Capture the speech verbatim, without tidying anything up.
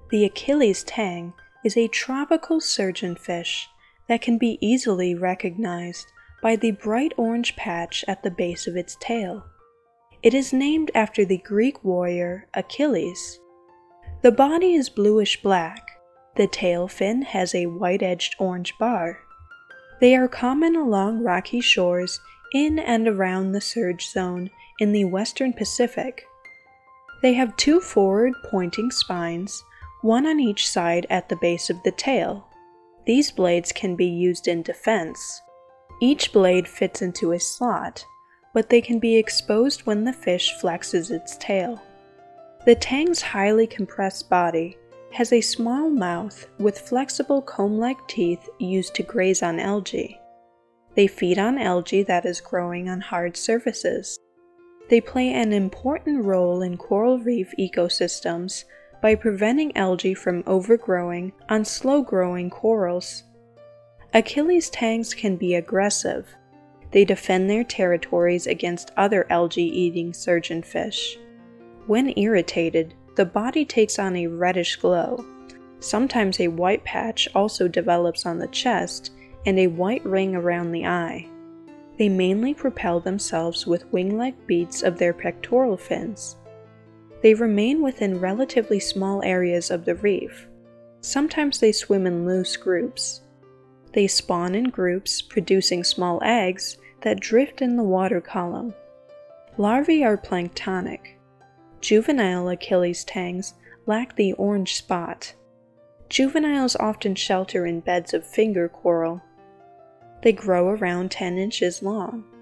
The Achilles tang is a tropical surgeonfish that can be easily recognized by the bright orange patch at the base of its tail. It is named after the Greek warrior Achilles. The body is bluish-black. The tail fin has a white-edged orange bar. They are common along rocky shores in and around the surge zone in the western Pacific. They have two forward pointing spines, one on each side at the base of the tail. These blades can be used in defense. Each blade fits into a slot, but they can be exposed when the fish flexes its tail. The tang's highly compressed body has a small mouth with flexible comb-like teeth used to graze on algae. They feed on algae that is growing on hard surfaces. They play an important role in coral reef ecosystems by preventing algae from overgrowing on slow-growing corals. Achilles tangs can be aggressive. They defend their territories against other algae-eating surgeonfish. When irritated, the body takes on a reddish glow. Sometimes a white patch also develops on the chest and a white ring around the eye. They mainly propel themselves with wing-like beats of their pectoral fins. They remain within relatively small areas of the reef. Sometimes they swim in loose groups. They spawn in groups, producing small eggs that drift in the water column. Larvae are planktonic. Juvenile Achilles tangs lack the orange spot. Juveniles often shelter in beds of finger coral. They grow around ten inches long.